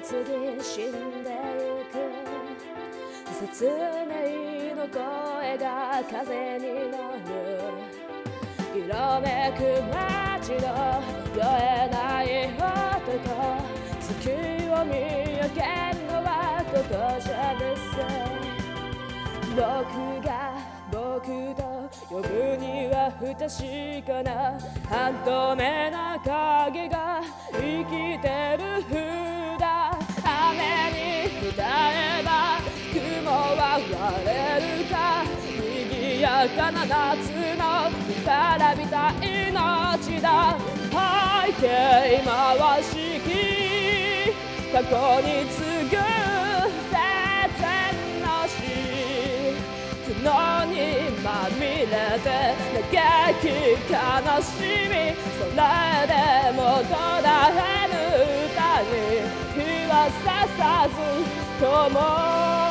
次死んでゆく説明の声が風に乗る色めく街の酔えない男月を見上げるのはここじゃです僕が僕と呼ぶには不確かな半透明な影が生きてる風だ雨に歌えば雲は割れるか賑やかな夏のたらびた命だ背景回しき過去に次ぐ切のし苦悩にまみれて嘆き悲しみそれでも途絶えぬ歌に日はささず灯